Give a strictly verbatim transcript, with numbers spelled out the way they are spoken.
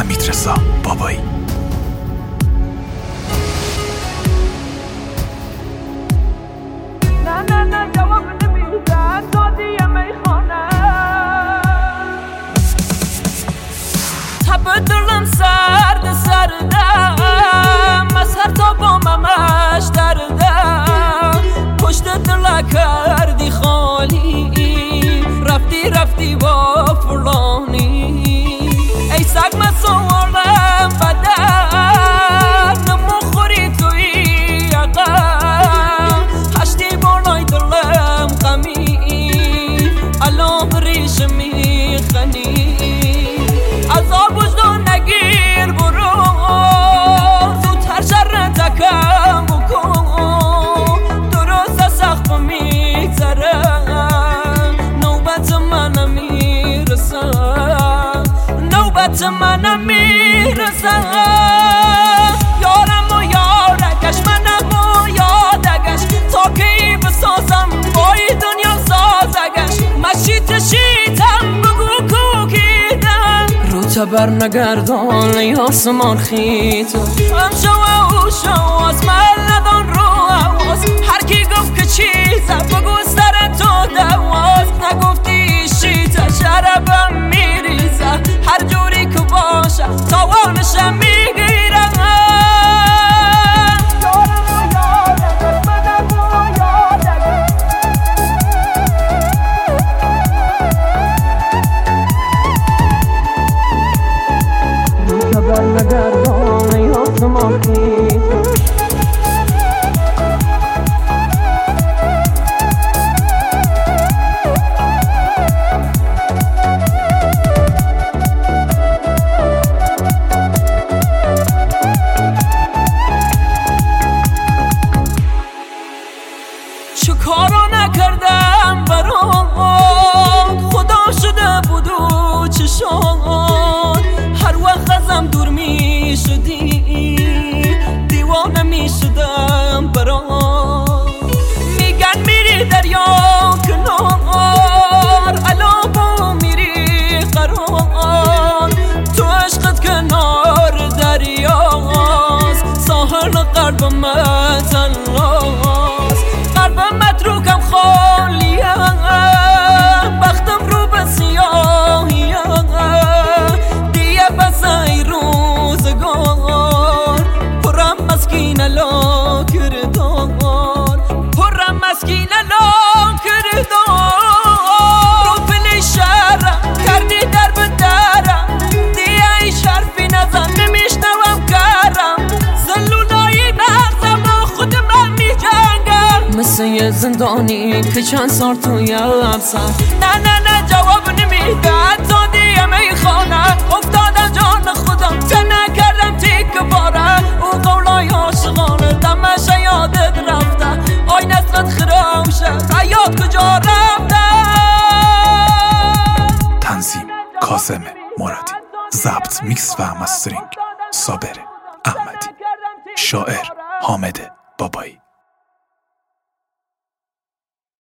حمیدرضا بابایی. نه نه نه جواب نمیدن دادی میخوانه تب دلم سرد سردم از هر تا باممش دردم پشت دل کردی خالی رفتی رفتی با فلانی ای سگ مسوالم بدن نمخوری توی عقم هشتی بالای دلم غمی الان ریش میخنی عذاب وجدان نگیر برو زودتر شر تکم بکن درست سخت میگذره نوبت منم میرسه نوبت منم میرسه یارم و یارکش منم و یادگش تا کی بسازم بای دنیا سازگش مشیت شیتم بگو کوکیدم رو تبر نگردان ای آسمان خیت هم شو و شو از من ندان رو حواس هر کی گفت که چیزم بگو سر تو دواز نگفتی شیت شربم میریزه هر جوری که باشه تاوانشم میگیرم نگردان ای آسمان خیت چه کارا نکردم برات خدا شده بود و چشات هر وقت ازم دور می شدی دیوانه می شدم برات میگن میری دریا کنار علا با میری قرار تو عشقت کنار دریاست ساحل قلب متناست قلب متروکم خالیه بختم رو به سیاهیه دیگه بس ای روزگار پرم مسکین لا کردار پرم مسکین لا کردار رو پلی شرم کردی در به درم دیگه ای شرفی نزن نمیشنوم کرم زلولایی برزم با خود من میجنگم مثل یه زندانی که چند سال توی افسر نه نه نه جواب نمیدن تا دیگه میخوانم افتادم جان خودم چه نکردم تیک باره او قولای عاشقانه دمش یادت رفته آی نسلت خراوشه حیات کجا رفته. تنظیم کاظم مرادی، ضبط میکس و مسترینگ صابر احمدی، شاعر حامد بابایی.